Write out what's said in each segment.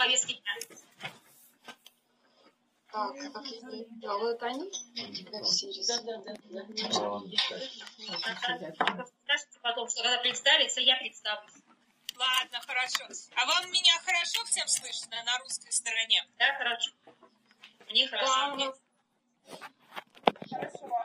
повестки дня. Так, окей. Да, вот они. Скажите потом, что когда представится, я представлюсь. Ладно, хорошо. А вам меня хорошо всем слышно на русской стороне? Да, хорошо. Мне хорошо. Да, Хорошо.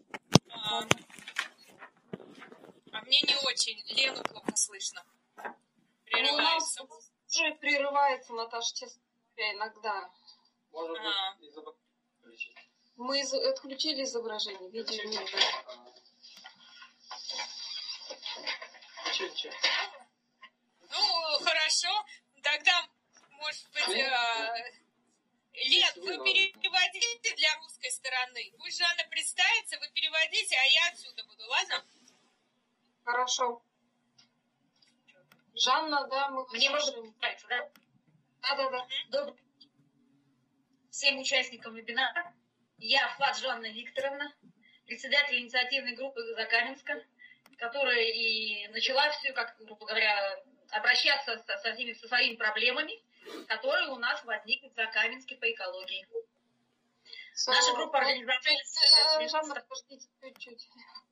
А мне не очень. Лену плохо слышно. Прерывается. у нас уже прерывается, Наташа, честно говоря, иногда. Может быть, изображение. Мы отключили изображение, видео нет. Чуть-чуть. Ну, хорошо. Тогда, может быть, Лен, вы переводите для русской стороны. Пусть Жанна представится, вы переводите, а я отсюда буду, ладно? Хорошо. Жанна, да, Мне можно представиться, да? Да. Добрый день всем участникам вебинара. Я Фат Жанна Викторовна, председатель инициативной группы Закаменска, которая и начала все, как, грубо говоря, обращаться со своими проблемами, которые у нас возникли в Закаменске по экологии. Наша группа организовалась... Жанна, подождите чуть-чуть.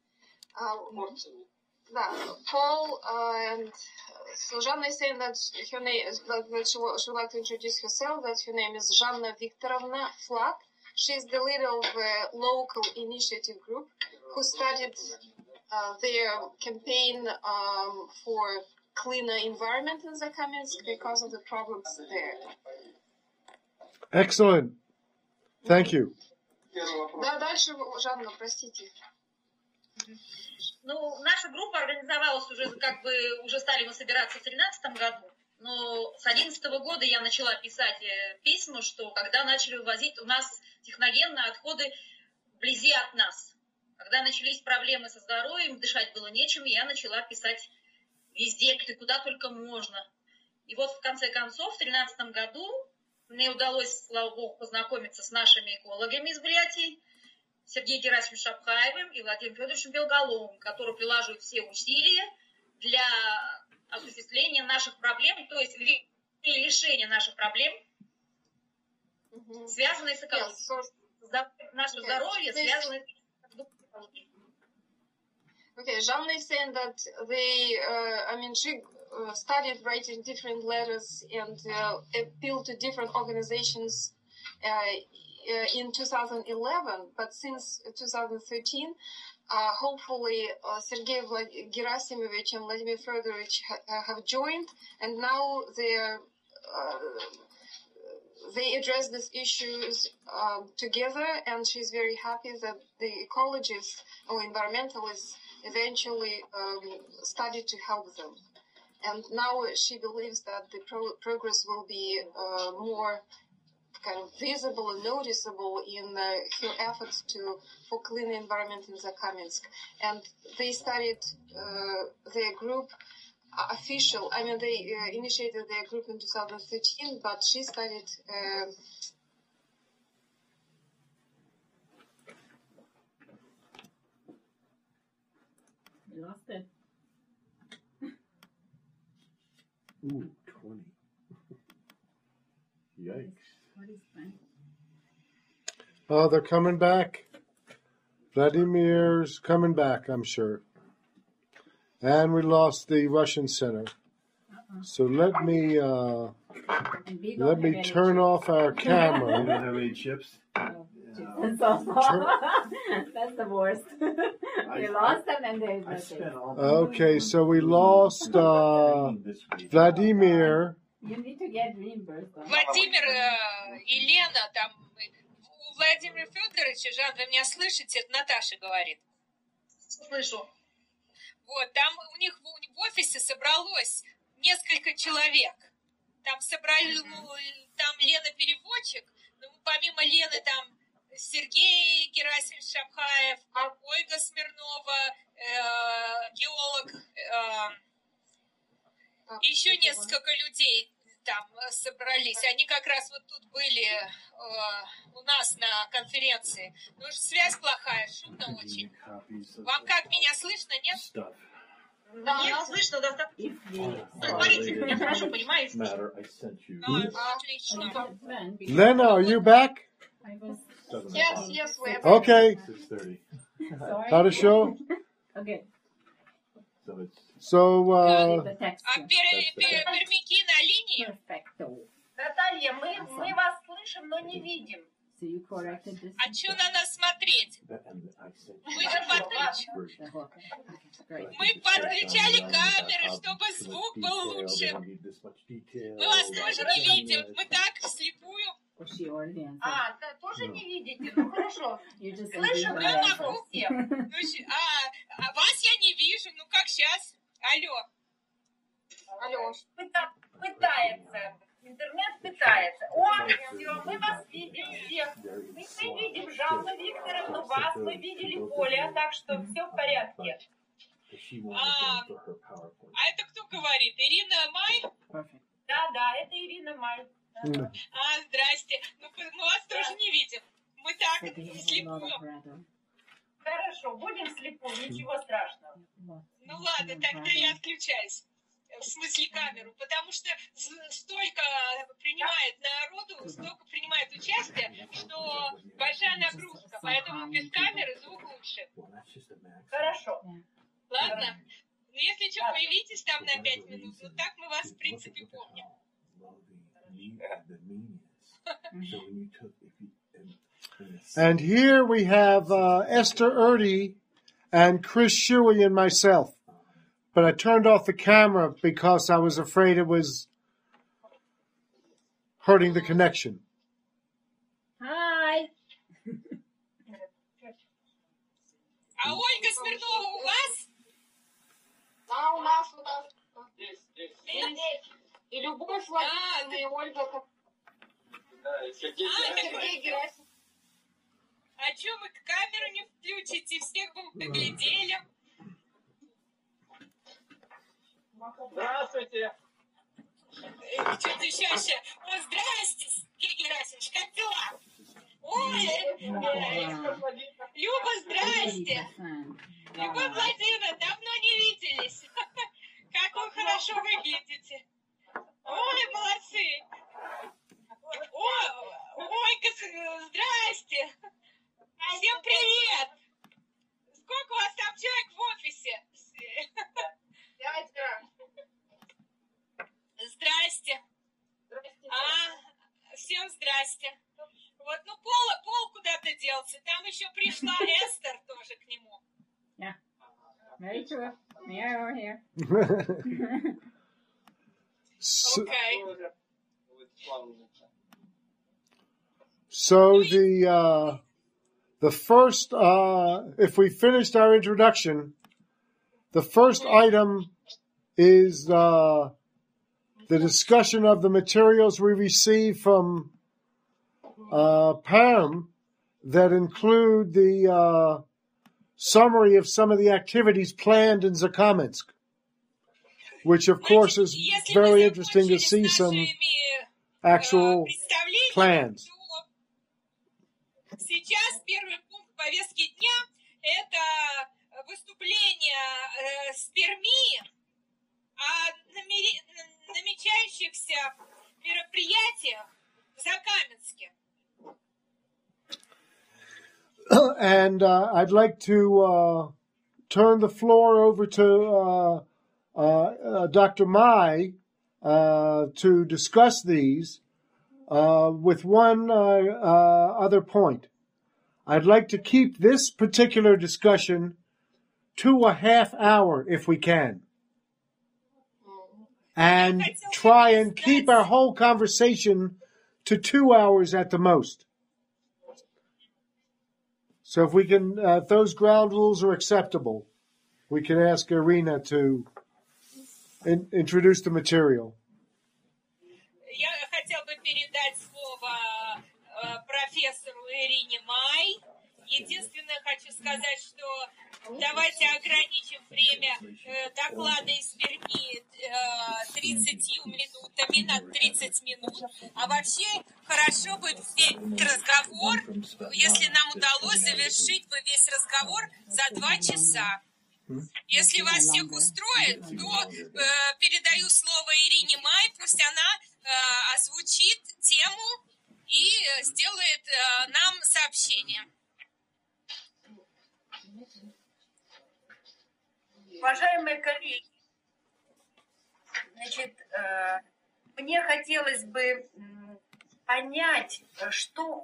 Да, Paul and so Жанна is saying that her name is that she would like to introduce herself. That her name is Жанна Викторовна Flat. She is the leader of a local initiative group who started their campaign for cleaner environment in Zakamensk because of the problems there. Excellent. Thank you. Да, дальше, Жанна, простите. Ну, наша группа организовалась уже стали мы собираться в 2013 году, но с 2011 года я начала писать письма, что когда начали вывозить у нас техногенные отходы вблизи от нас. Когда начались проблемы со здоровьем, дышать было нечем, я начала писать везде, куда только можно. И вот в конце концов, в 2013 году мне удалось, слава богу, познакомиться с нашими экологами из Бурятии, Сергеем Герасимовичем Шапхаевым и Владимиром Федоровичем Белголовым, которые приложат все усилия для осуществления наших проблем, то есть решения наших проблем, связанные с экологией. Наше здоровье связано с экологией. Okay, Жанна is saying that she started writing different letters and appealed to different organizations in 2011, but since 2013, hopefully Sergei Gerasimovich and Vladimir Fedorovich have joined, and now they address these issues together, and she's very happy that the ecologists or environmentalists eventually started to help them. And now she believes that the progress will be more kind of visible and noticeable in her efforts for clean environment in Zakamensk. And they started their group they initiated their group in 2013, but she started You lost it. Ooh, 20. Yikes. What is that? Oh, they're coming back. Vladimir's coming back, I'm sure. And we lost the Russian center. So let me turn off our We camera. don't have any chips. That's awful. That's the worst. We lost them and they I spent all Okay, so we lost Vladimir. You need to get reimbursed. Владимир и Лена, там, у Владимира Федоровича, Жан, вы меня слышите? Это Наташа говорит. Слышу. Вот, там у них в офисе собралось несколько человек. Там там Лена переводчик, но помимо Лены там Сергей Герасимович Шапхаев, Ольга Смирнова, геолог, еще несколько людей там собрались. Они как раз вот тут были у нас на конференции. Ну, связь плохая, шумно очень. Вам как, меня слышно, нет? Меня слышно достаточно. Говорите, меня хорошо понимаете. Отлично. Lena, are you back? Yes, we have. Okay. 6:30. Хорошо. Okay. So, The text. А пермяки на линии? Perfecto. Наталья, мы вас слышим, но не видим. So you corrected this. А что на нас смотреть? Мы же мы подключали камеры, чтобы звук был лучше. Мы вас тоже не видим. Мы так вслепую. Or she already answered. Да, тоже не видите? Ну хорошо. You just Слышим answered я the могу answer. всех. А вас я не вижу. Ну как сейчас? Алло. Алло. Пытается. Интернет пытается. Все, мы вас видим всех. Мы видим Жанну Викторовну, вас, мы видели Коля, так что все в порядке. А это кто говорит? Ирина Май? Perfect. Да, это Ирина Май. Здрасте. Ну, мы вас тоже не видим. Мы так, So do you have a lot вслепую. of rather? Хорошо, будем слепую, ничего страшного. What? Ну ладно, тогда я отключаюсь. В смысле камеру, потому что столько принимает народу, столько принимает участие, что большая нагрузка, поэтому без камеры звук лучше. Хорошо. Ладно? Ну, если что, появитесь там на 5 минут, ну так мы вас, в принципе, помним. and here we have Esther Erdy and Chris Shuey and myself. But I turned off the camera because I was afraid it was hurting the connection. Hi. А Ольга Смирнова у вас? Да, у нас. Здесь. И Любовь Владимировна, и Ольга. Да, и Сергей Сергей Герасимов. А чё вы камеру не включите? Всех бы поглядели. Здравствуйте. Что-то еще. О, здрасте, Сергей Герасимович, как дела? Ой, Люба, здрасте. Любовь Владимировна, давно не виделись. Как вы хорошо выглядите. Ой, молодцы. Ой, здрасте. Всем привет. Сколько у вас там человек в офисе? Здрасте. Всем здрасте. Вот, ну, Пол куда-то делся. Там еще пришла Эстер тоже к нему. Yeah. Very true. We're here. So, Окей. so the first, if we finished our introduction, the first item is the discussion of the materials we received from Pam that include the summary of some of the activities planned in Zakamensk, which of course is very interesting to see some actual plans. Сейчас первый пункт повестки дня – это выступление с Перми о намечающихся мероприятиях в Закаменске. And I'd like to turn the floor over to Dr. Mai to discuss these with one other point. I'd like to keep this particular discussion to a half hour if we can. And try and keep our whole conversation to 2 hours at the most. So if we can, if those ground rules are acceptable, we can ask Irina to introduce the material. Я хотела бы передать слово профессору Ирине Май. Единственное, хочу сказать, что давайте ограничим время доклада из Перми 30 минутами, на 30 минут. А вообще хорошо бы весь разговор, если нам удалось завершить бы весь разговор за 2 часа. Если вас всех устроит, то передаю слово Ирине Май, пусть она озвучит тему и сделает нам сообщение. Уважаемые коллеги, значит, мне хотелось бы понять, что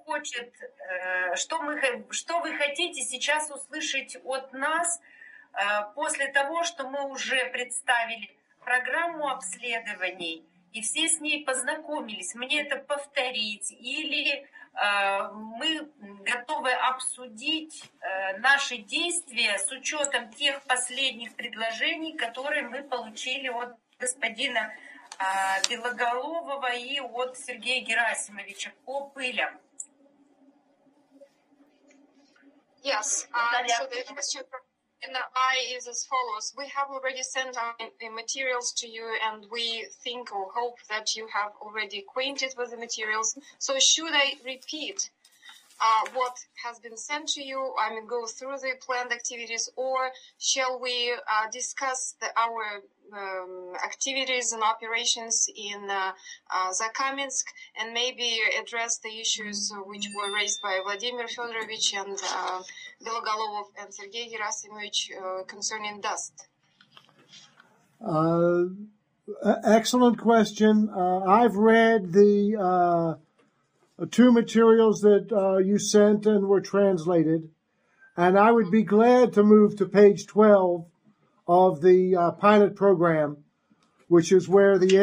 вы хотите сейчас услышать от нас после того, что мы уже представили программу обследований и все с ней познакомились. Мне это повторить или мы готовы обсудить наши действия с учетом тех последних предложений, которые мы получили от господина Белоголового и от Сергея Герасимовича по пылям. Yes, so the question from I is as follows. We have already sent our materials to you, and we think or hope that you have already acquainted with the materials. So should I repeat what has been sent to you? I mean, go through the planned activities, or shall we discuss our activities and operations in Zakamensk and maybe address the issues which were raised by Vladimir Fedorovich and Belogolov and Sergei Gerasimovich concerning dust? Excellent question. I've read the two materials that you sent and were translated, and I would be glad to move to page 12 of the pilot program, which is where the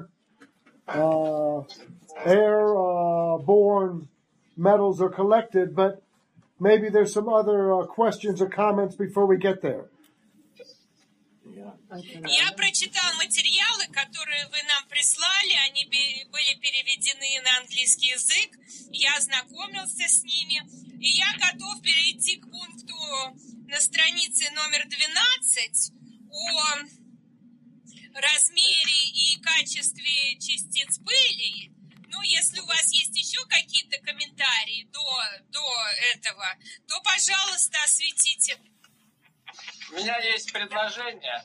airborne metals are collected, but maybe there's some other questions or comments before we get there. Я прочитала материалы, которые вы нам прислали, они были переведены на английский язык, я ознакомился с ними, и я готов перейти к пункту на странице номер 12 о размере и качестве частиц пыли. Ну, если у вас есть еще какие-то комментарии до этого, то, пожалуйста, осветите. У меня есть предложение.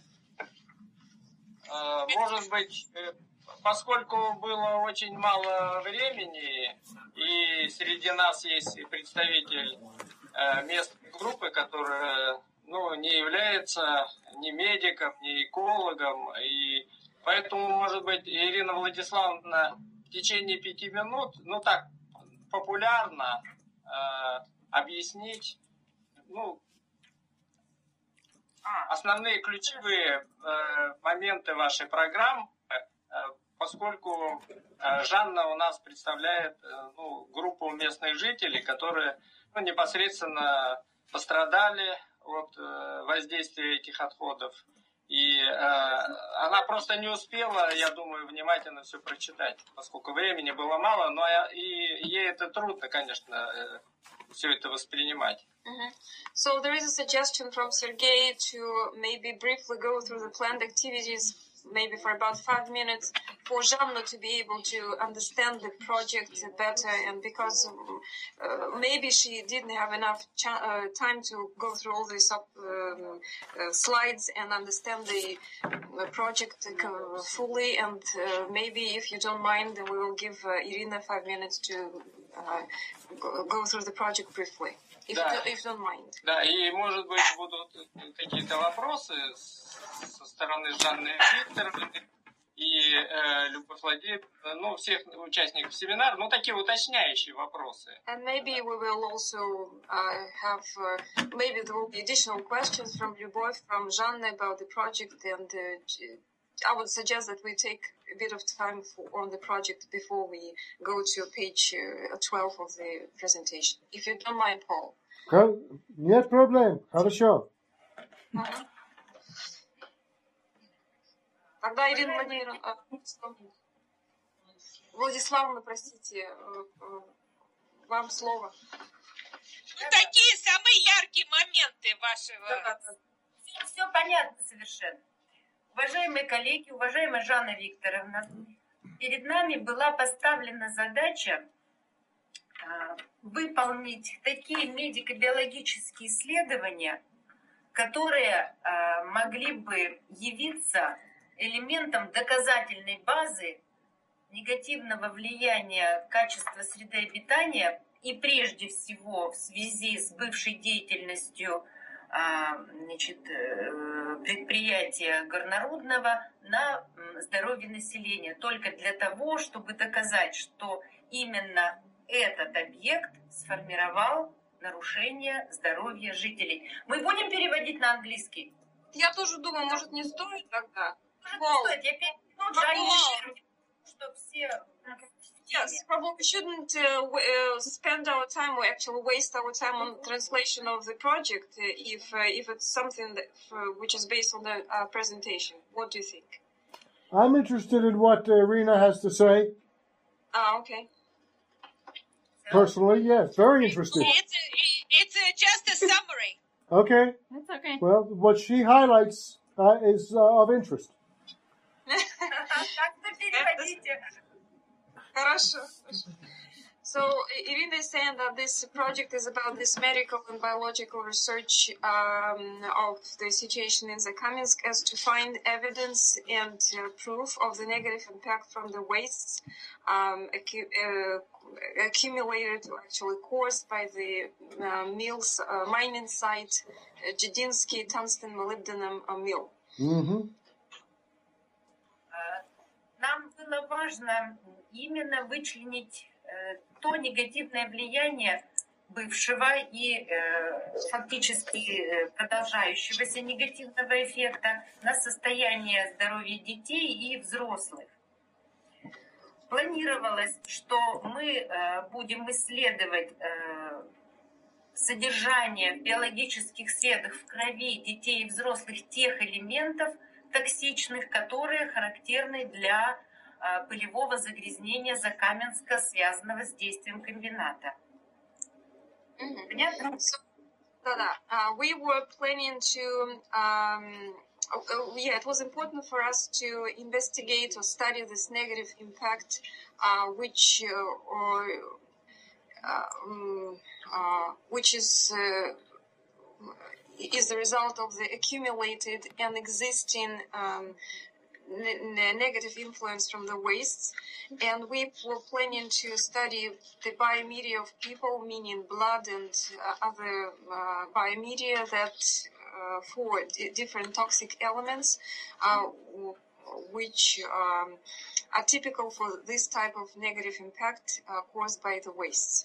Может быть, поскольку было очень мало времени, и среди нас есть представитель местной группы, которая не является ни медиком, ни экологом, и поэтому, может быть, Ирина Владиславовна в течение 5 минут, так популярно объяснить, основные ключевые моменты вашей программы, поскольку Жанна у нас представляет группу местных жителей, которые непосредственно пострадали от воздействия этих отходов. И она просто не успела, я думаю, внимательно все прочитать, поскольку времени было мало, но и ей это трудно, конечно, все это воспринимать. So there is a suggestion from Sergei to maybe briefly go through the planned activities, maybe for about 5 minutes, for Жанна to be able to understand the project better, and because maybe she didn't have enough time to go through all these slides and understand the project fully, and maybe if you don't mind, we will give Irina 5 minutes to go through the project briefly. If you don't mind. Да, и, может быть, будут какие-то вопросы со стороны Жанны Викторовны и Любовь Владимировны, всех участников семинара, такие уточняющие вопросы. And maybe we will also have, maybe there will be additional questions from Любовь, from Жанна about the project, and I would suggest that we take a bit of time on the project before we go to page 12 of the presentation. If you don't mind, Paul. Нет проблем. Хорошо. Тогда, Ирина Владиславовна, простите, вам слово. Такие самые яркие моменты вашего... Все понятно совершенно. Уважаемые коллеги, уважаемая Жанна Викторовна, перед нами была поставлена задача выполнить такие медико-биологические исследования, которые могли бы явиться элементом доказательной базы негативного влияния качества среды обитания и прежде всего в связи с бывшей деятельностью предприятия горнорудного на здоровье населения, только для того, чтобы доказать, что именно этот объект сформировал нарушение здоровья жителей. Мы будем переводить на английский? Я тоже думаю, может, не стоит тогда? Может, не стоит. Я 5 минут же, чтобы все... Yes, probably we shouldn't spend our time or actually waste our time on translation of the project if it's something that, which is based on the presentation. What do you think? I'm interested in what Irina has to say. Okay. Personally, yes, very interested. It's just a summary. Okay. That's okay. Well, what she highlights is of interest. So Irina is saying that this project is about this medical and biological research of the situation in Zakamensk as to find evidence and proof of the negative impact from the wastes accumulated or actually caused by the mills, mining site, Jedinsky tungsten molybdenum mill. Mm-hmm. Нам было важно именно вычленить то негативное влияние бывшего и фактически продолжающегося негативного эффекта на состояние здоровья детей и взрослых. Планировалось, что мы будем исследовать содержание в биологических средах в крови детей и взрослых тех элементов токсичных, которые характерны для пылевого загрязнения Закаменска, связанного с действием комбината. Понятно? We were planning to, it was important for us to investigate or study this negative impact, which is the result of the accumulated and existing negative influence from the wastes, and we were planning to study the biomedia of people, meaning blood and other biomedia that for different toxic elements which are typical for this type of negative impact caused by the wastes.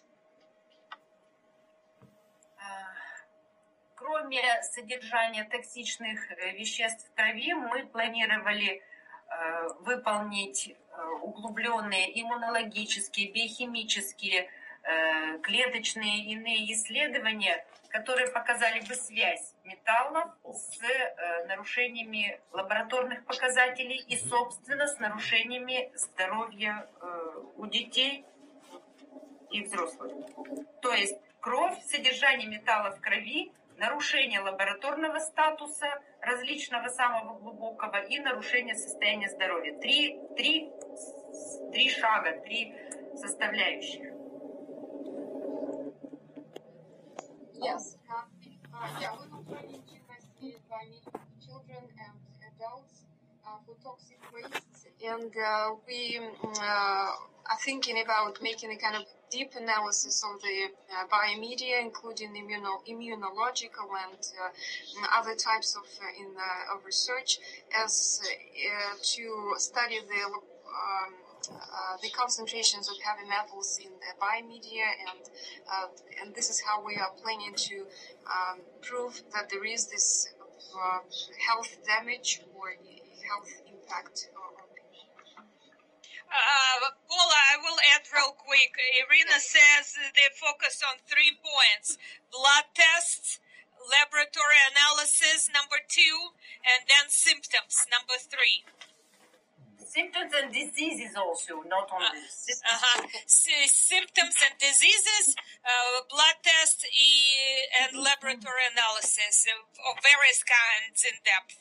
Кроме содержания токсичных веществ в крови, мы планировали выполнить углубленные иммунологические, биохимические, клеточные и иные исследования, которые показали бы связь металлов с нарушениями лабораторных показателей и, собственно, с нарушениями здоровья у детей и взрослых. То есть кровь, содержание металла в крови, нарушение лабораторного статуса, различного самого глубокого и нарушение состояния здоровья. Три шага, три составляющих. Yes. We will try to investigate biomedical children and adults for toxic wastes, and we are thinking about making a kind of deep analysis of the biomedia, including immunological and other types of research, as to study the concentrations of heavy metals in the biomedia, and this is how we are planning to prove that there is this health damage or health impact. Paula, I will add real quick. Irina says they focus on 3 points: blood tests, laboratory analysis, number 2, and then symptoms, number 3. Symptoms and diseases also, not only symptoms and diseases, blood tests and laboratory analysis of various kinds in depth.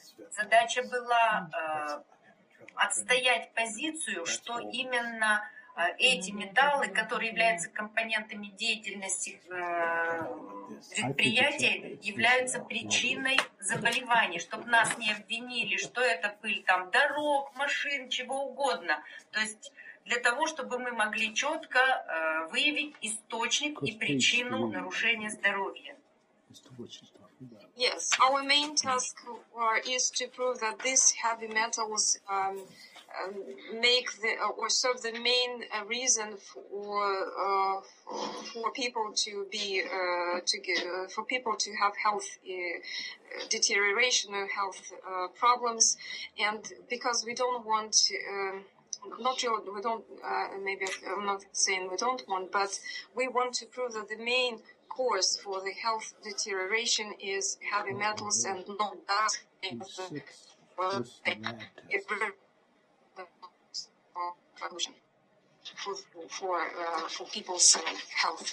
Задача была отстоять позицию, что именно эти металлы, которые являются компонентами деятельности предприятия, являются причиной заболеваний, чтобы нас не обвинили, что это пыль там дорог, машин, чего угодно. То есть для того, чтобы мы могли четко выявить источник и причину нарушения здоровья. Yes, our main task is to prove that these heavy metals make or serve the main reason for people to be for people to have health deterioration or health problems, and because we don't want. Not really, we don't, maybe I'm not saying we don't want, but we want to prove that the main cause for the health deterioration is heavy metals and not dust. For people's health.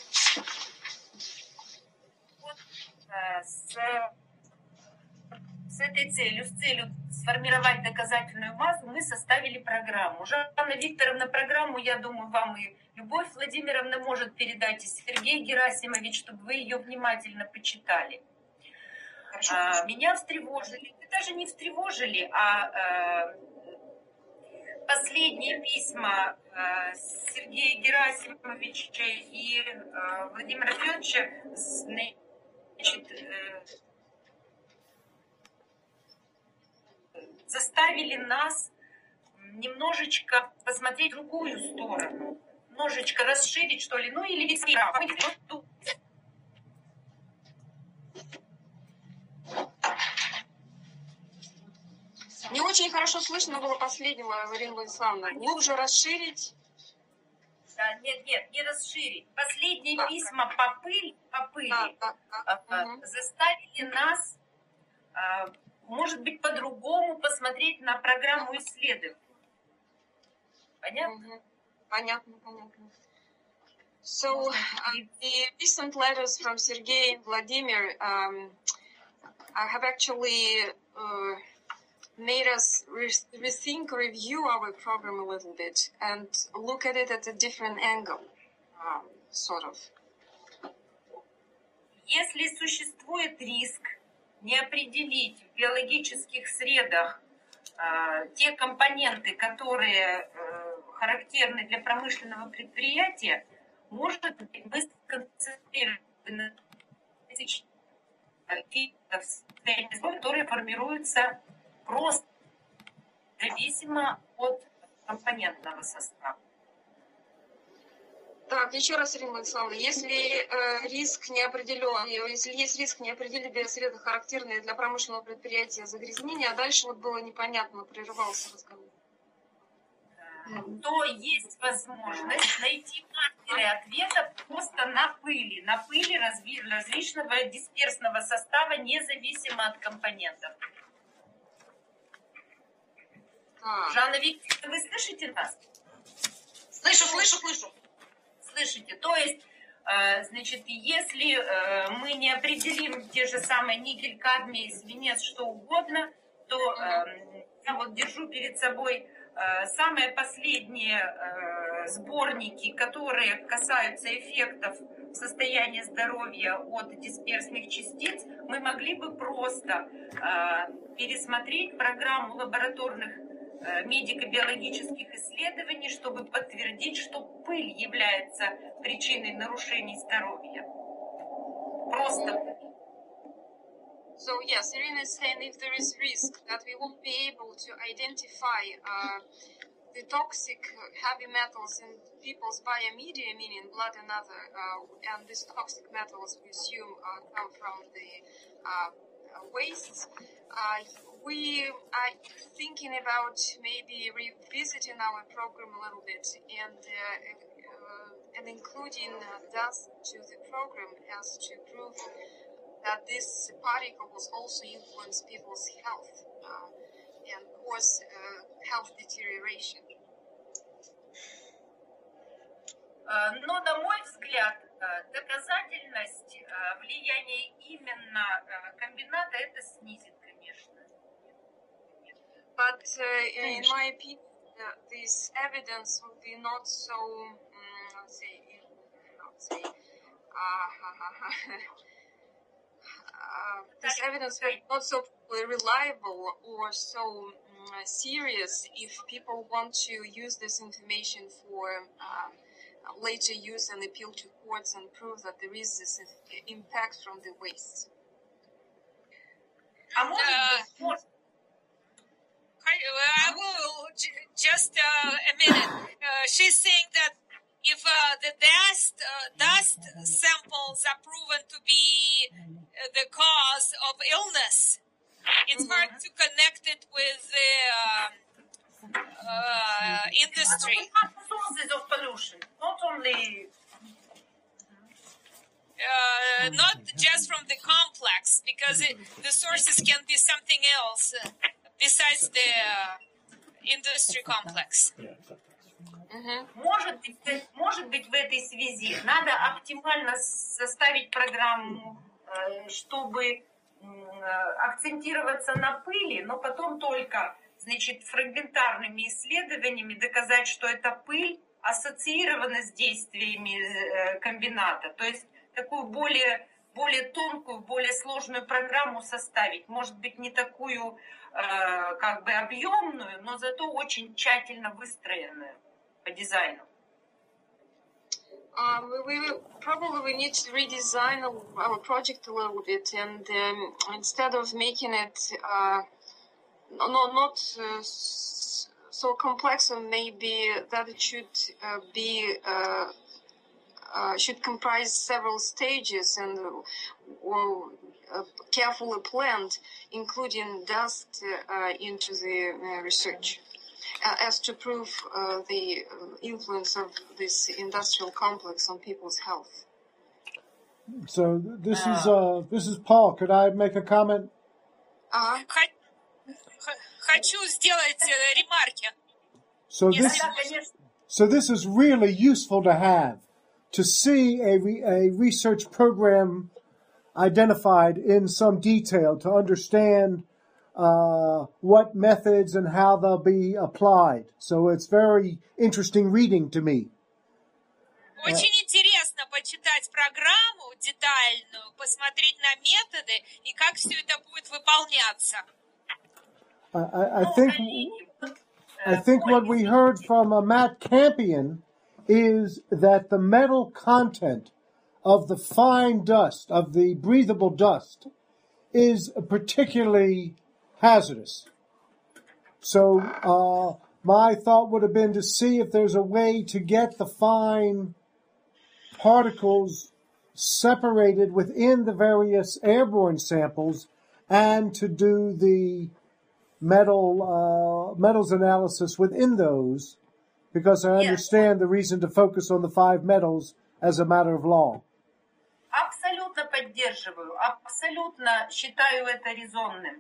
С этой целью, с целью сформировать доказательную базу, мы составили программу. Жанна Викторовна программу, я думаю, вам и Любовь Владимировна может передать, и Сергей Герасимович, чтобы вы ее внимательно почитали. Меня встревожили, даже не встревожили, а последние письма Сергея Герасимовича и Владимира Федоровича, значит, заставили нас немножечко посмотреть в другую сторону, немножечко расширить, что ли, ну или ведь Не очень хорошо слышно было последнего, Ирина Владиславовна. Глубже расширить. Да, нет, не расширить. Последние письма по пыли заставили нас, может быть, по-другому посмотреть на программу исследований. Понятно? Понятно. So, the recent letters from Sergei and Vladimir have actually made us rethink, review our program a little bit and look at it at a different angle, sort of. Если существует риск не определить в биологических средах те компоненты, которые характерны для промышленного предприятия, может быть, мы сконцентрированы на которые формируются просто зависимо от компонентного состава. Так, еще раз, Ирина Владиславовна, если риск не определен, если есть риск не определить биосреды, характерные для промышленного предприятия загрязнения, а дальше вот было непонятно, прерывался разговор. То есть возможность найти маркеры ответа просто на пыли различного дисперсного состава, независимо от компонентов. Жанна Викторовна, вы слышите нас? Слышу. Слышите? То есть, значит, если мы не определим те же самые никель, кадмий, свинец, что угодно, то я вот держу перед собой самые последние сборники, которые касаются эффектов состояния здоровья от дисперсных частиц, мы могли бы просто пересмотреть программу лабораторных медико-биологических исследований, чтобы подтвердить, что пыль является причиной нарушений здоровья. Просто. So yes, Irina is saying if there is risk that we won't be able to identify the toxic heavy metals in people's biomedia, meaning blood and other, and these toxic metals we assume come from the wastes, we are thinking about maybe revisiting our program a little bit and including dust to the program as to prove that this particles also influence people's health and cause health deterioration. Но, на мой взгляд, доказательность влияния именно комбината это снизит, конечно. But in my opinion, this evidence would be not so, this evidence would not so reliable or so serious if people want to use this information for later use and appeal to courts and prove that there is this impact from the waste. I will just a minute. She's saying that if the dust samples are proven to be the cause of illness, it's hard to connect it with the industry. Sources of pollution, not only. Not just from the complex, because the sources can be something else besides the industry complex. Может быть, в этой связи надо оптимально составить программу, чтобы акцентироваться на пыли, но потом только, значит, фрагментарными исследованиями доказать, что эта пыль ассоциирована с действиями комбината. То есть такую более тонкую, более сложную программу составить. Может быть, не такую как бы объемную, но зато очень тщательно выстроенную по дизайну. We need to redesign our project a little bit, and instead of making it not so complex, or maybe that it should should comprise several stages and carefully planned, including dust into the research, as to prove the influence of this industrial complex on people's health. So this is Paul. Could I make a comment? Хочу сделать ремарки. So this is really useful to have, to see a research program identified in some detail, to understand what methods and how they'll be applied. So it's very interesting reading to me. Очень интересно почитать программу детальную, посмотреть на методы и как все это будет выполняться. I think what we heard from Matt Campion is that the metal content of the fine dust, of the breathable dust, is particularly hazardous. So my thought would have been to see if there's a way to get the fine particles separated within the various airborne samples and to do the metals analysis within those, because I understand the reason to focus on the 5 metals as a matter of law. Абсолютно поддерживаю, абсолютно считаю это резонным.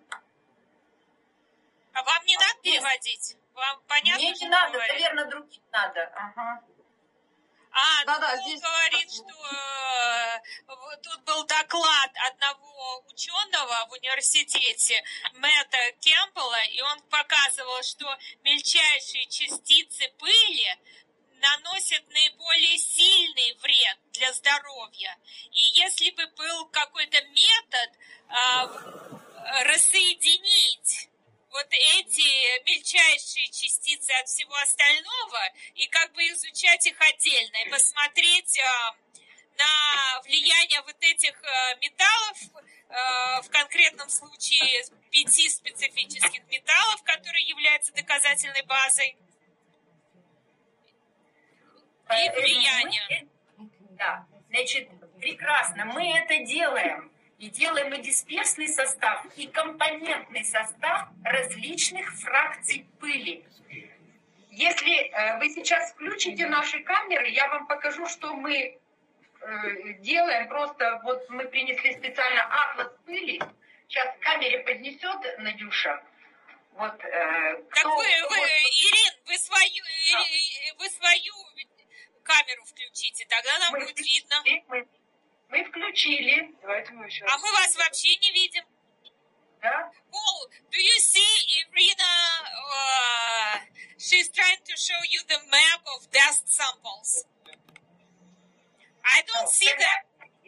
А вам не надо переводить? Вам понятно, мне не надо, наверное, другим надо. Ага. Здесь говорит, что тут был доклад одного ученого в университете, Мэтта Кемпбелла, и он показывал, что мельчайшие частицы пыли наносят наиболее сильный вред для здоровья. И если бы был какой-то метод рассоединить вот эти мельчайшие частицы от всего остального и как бы изучать их отдельно и посмотреть на влияние вот этих металлов, в конкретном случае 5 специфических металлов, которые являются доказательной базой, их влияние. Да, значит, прекрасно, мы это делаем. И делаем и дисперсный состав, и компонентный состав различных фракций пыли. Если вы сейчас включите наши камеры, я вам покажу, что мы делаем. Просто вот мы принесли специально атлас пыли. Сейчас в камере поднесет Надюша. Вот, так Ирин, вы свою камеру включите, тогда нам будет видно. Мы включили. А мы вас вообще не видим. Да? Paul, do you see Irina she's trying to show you the map of dust samples. I don't see that.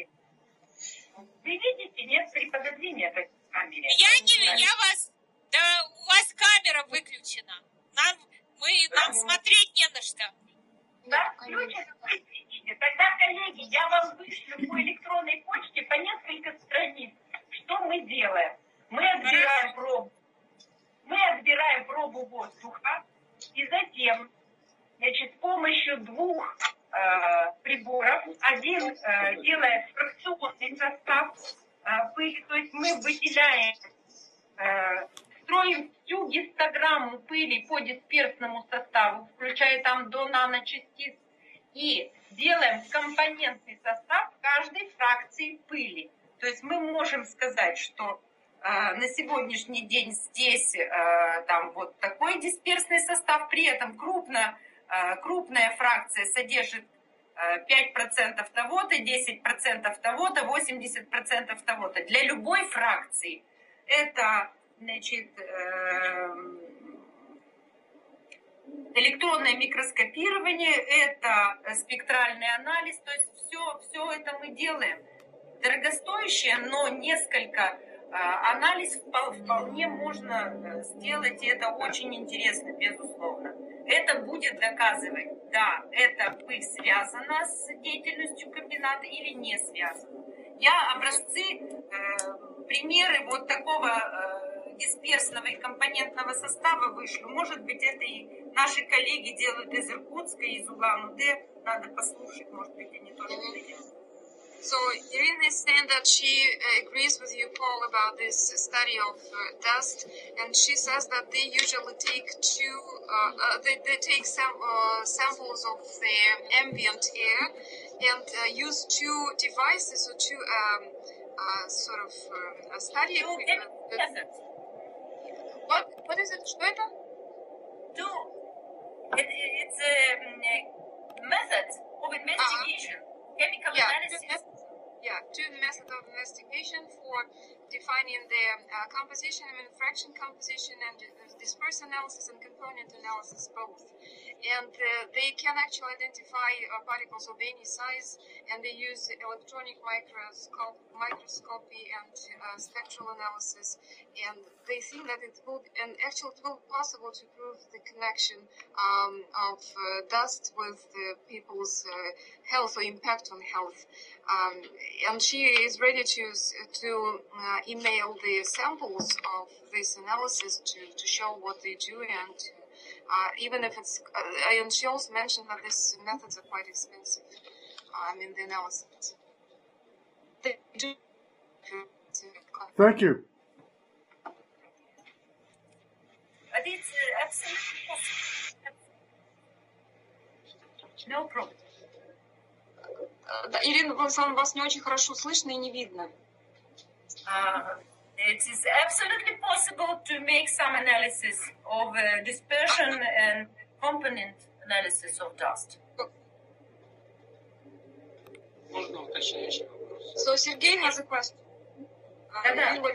Вы видите, нет приподозрения в камере? Да, у вас камера выключена. Нам смотреть не на что. Да, включено, выключите. Тогда, коллеги, я вам вышлю по электронной почте по несколько страниц. Что мы делаем? Мы отбираем пробу воздуха, и затем, значит, с помощью двух приборов, один делает фракционный состав пыли, то есть мы выделяем, строим всю гистограмму пыли по дисперсному составу, включая там до наночастиц, и делаем компонентный состав каждой фракции пыли. То есть мы можем сказать, что на сегодняшний день здесь там вот такой дисперсный состав, при этом крупная фракция содержит 5% того-то, 10% того-то, 80% того-то. Для любой фракции это, значит, электронное микроскопирование, это спектральный анализ, то есть все это мы делаем. Дорогостоящее, но несколько анализ вполне можно сделать, и это очень интересно, безусловно. Это будет доказывать, да, эта пыль связана с деятельностью комбината или не связана. Я образцы, примеры вот такого дисперсного и компонентного состава вышлю. Может быть, это и наши коллеги делают из Иркутска, из Улан-Удэ. Надо послушать, может быть, они тоже это делают. So Irina is saying that she agrees with you, Paul, about this study of dust, and she says that they usually take they take samples of the ambient air and use two devices or two sort of study equipment. What is it? Что это? It's a method of investigation. Chemical analysis. Two methods of investigation for defining the composition, I mean fraction composition, and dispersion analysis and component analysis both. And they can actually identify particles of any size, and they use electronic microscopy and spectral analysis. And they think that it will be possible to prove the connection of dust with people's health or impact on health. And she is ready to email the samples of this analysis to show what they do, and even if it's and she also mentioned that these methods are quite expensive. The analysis. They do. Thank you. But it's absolutely possible. No problem. Ирина, вас не очень хорошо слышно и не видно. It is absolutely possible to make some analysis of dispersion and component analysis of dust. Можно уточняющий вопрос? So, Сергей has a question. Да.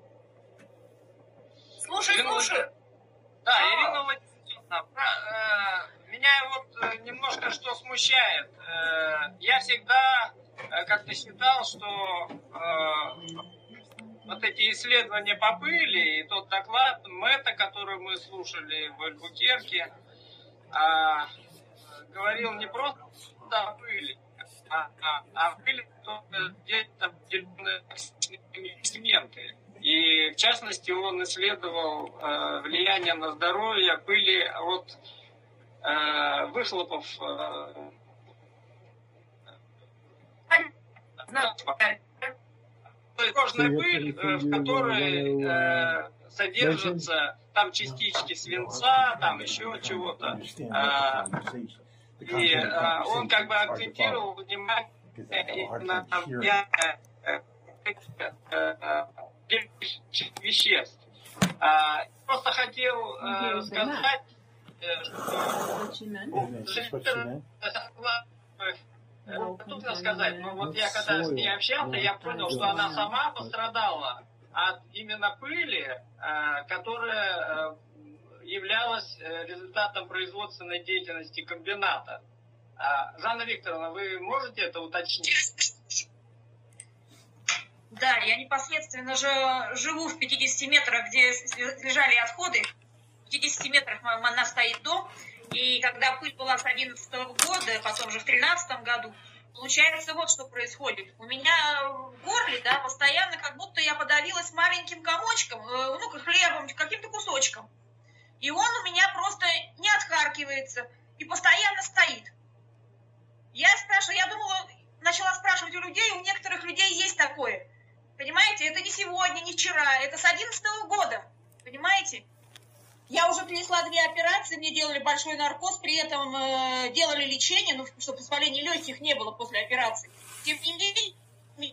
Слушаю. Да, Ирина Владимировна, меня вот немножко что смущает. Я всегда как-то считал, что вот эти исследования по пыли и тот доклад Мэтта, который мы слушали в Альбукерке, говорил не просто о пыли, а пыли где-то определенные эксперименты. И в частности он исследовал влияние на здоровье пыли от выхлопов кожная пыль, в которой содержатся там частички свинца, там еще чего-то. И он как бы акцентировал внимание на веществ. Просто хотел сказать, трудно сказать, но вот я когда с ней общался, я понял, что она сама пострадала от именно пыли, которая являлось результатом производственной деятельности комбината. Жанна Викторовна, вы можете это уточнить? Да, я непосредственно же живу в 50 метрах, где лежали отходы. В 50 метрах у нас стоит дом. И когда пыль была с 2011 года, потом же в 2013 году, получается вот что происходит. У меня в горле, да, постоянно как будто я подавилась маленьким комочком, ну, хлебом, каким-то кусочком. И он у меня просто не отхаркивается и постоянно стоит. Я спрашиваю, я думала, начала спрашивать у людей, у некоторых людей есть такое. Понимаете, это не сегодня, не вчера, это с 2011 года, понимаете? Я уже принесла 2 операции, мне делали большой наркоз, при этом делали лечение, ну, чтобы воспаления легких не было после операции. Тем не менее,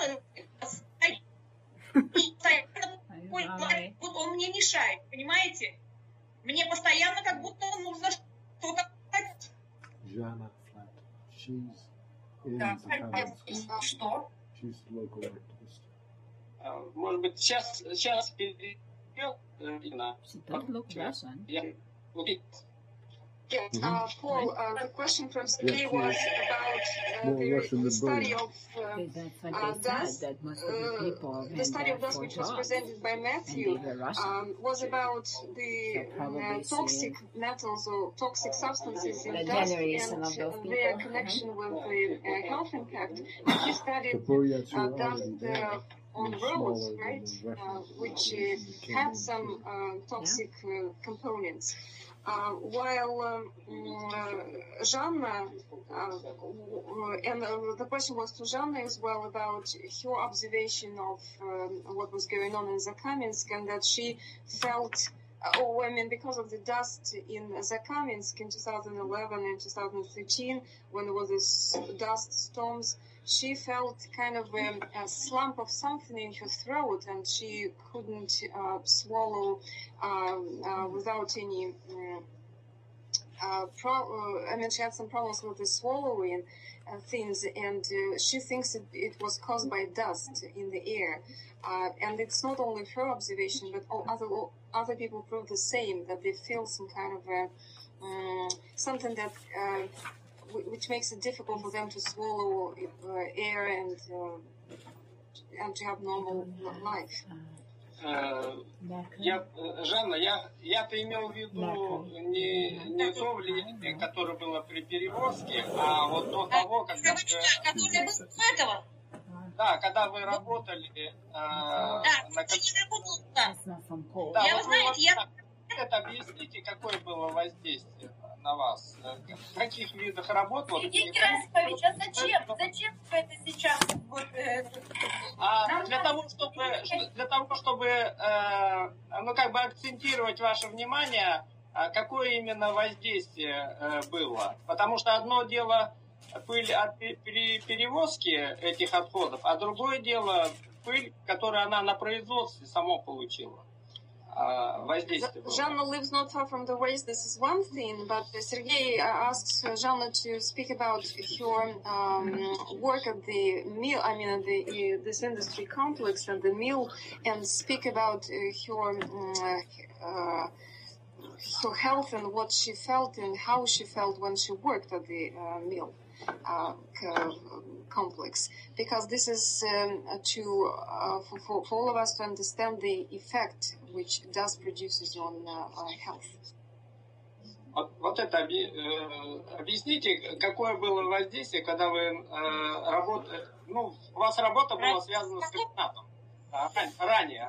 он мне мешает, понимаете? Мне постоянно как будто нужно что-то... Жанна Флат. She's in Да. Zakhaminsk. Что? She's local activist. Может быть, сейчас перейдет Ирина. She does look Russian. Yes, Paul, the question from Sergey Yes, was yes. about More Russian the than study Polish. of That's what they dust. said, that most of the people The went study there of dust, for which was jobs. presented by And Matthew, they were Russian. was about the So probably toxic metals or toxic substances in The dust generation of those and their people. connection with the health impact. And he studied Tapoyatsu dust already there. on Much roads, smaller right, than the Russians which came had in some too. toxic components. While Жанна, and the question was to Жанна as well about her observation of what was going on in Zakhaminsk, and that she felt, because of the dust in Zakhaminsk in 2011 and 2013, when there was this dust storms, she felt kind of a slump of something in her throat, and she couldn't swallow without any. She had some problems with the swallowing things, and she thinks it was caused by dust in the air. And it's not only her observation, but other people prove the same, that they feel some kind of something that which makes it difficult for them to swallow air and to have normal life. Жанна, я-то имел в виду не то влияние, которое было при перевозке, а вот до того, когда этого? Да, когда вы работали Да, на That's not from Paul. Да, Я, вот вы знаете, это объясните, какое было воздействие на вас? В каких видах работ? Вот, Сергей Герасимович, а зачем вы это сейчас? Для того, чтобы акцентировать ваше внимание, какое именно воздействие было. Потому что одно дело пыль от перевозки этих отходов, а другое дело пыль, которую она на производстве само получила. Жанна lives not far from the waste. This is one thing, but Sergei asks Жанна to speak about her work at the mill. I mean, at this industry complex and the mill, and speak about her health and what she felt and how she felt when she worked at the mill complex, because this is for all of us to understand the effect which dust produces on health. Вот это объясните, какое было воздействие, когда вы работали, у вас работа была связана с комбинатом. Ранее.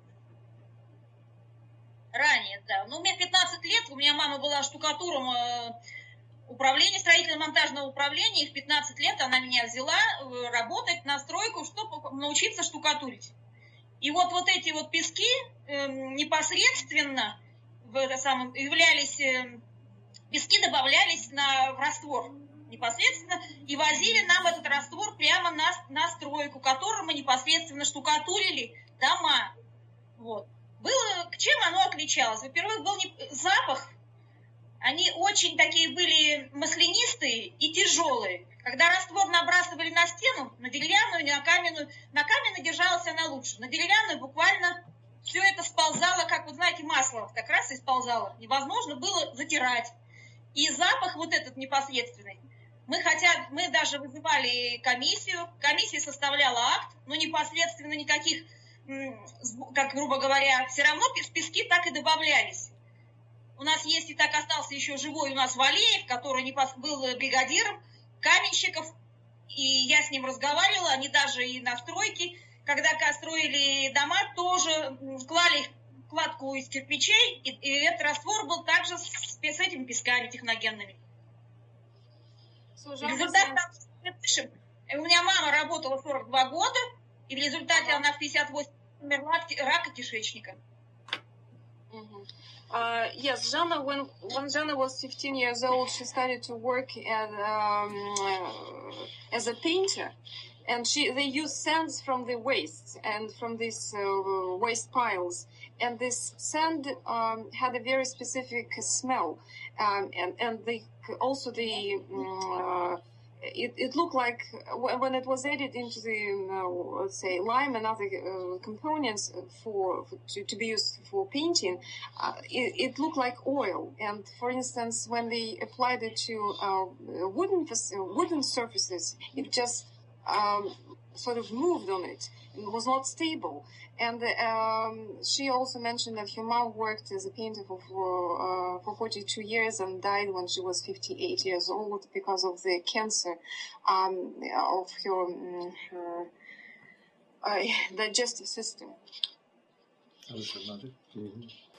Ранее, да. Мне 15 лет, у меня мама была штукатуром управления, строительно-монтажного управления, и в 15 лет она меня взяла работать на стройку, чтобы научиться штукатурить. И вот эти вот пески непосредственно пески добавлялись в раствор непосредственно, и возили нам этот раствор прямо на стройку, которую мы непосредственно штукатурили дома. Вот. Чем оно отличалось? Во-первых, был запах. Они очень такие были маслянистые и тяжелые. Когда раствор набрасывали на стену, на деревянную, на каменную держалась она лучше. На деревянную буквально все это сползало, как, масло. Так раз реакция сползала. Невозможно было затирать. И запах вот этот непосредственный. Мы даже вызывали комиссию. Комиссия составляла акт, но непосредственно никаких, как грубо говоря, все равно пески так и добавлялись. У нас есть и так остался еще живой у нас Валеев, который был бригадиром каменщиков. И я с ним разговаривала, они даже и на стройке, когда строили дома, тоже клали кладку из кирпичей, и этот раствор был также с этими песками техногенными. В результате у меня мама работала 42 года, и в результате она в 58 умерла от рака кишечника. Yes, Jana, when Jana was 15 years old, she started to work as a painter. And they used sands from the wastes and from these waste piles. And this sand had a very specific smell. It looked like when it was added into the, let's say, lime and other components to be used for painting, it looked like oil. And for instance, when they applied it to wooden surfaces, it just sort of moved on it. It was not stable. And she also mentioned that her mom worked as a painter for 42 years and died when she was 58 years old because of the cancer of her digestive system.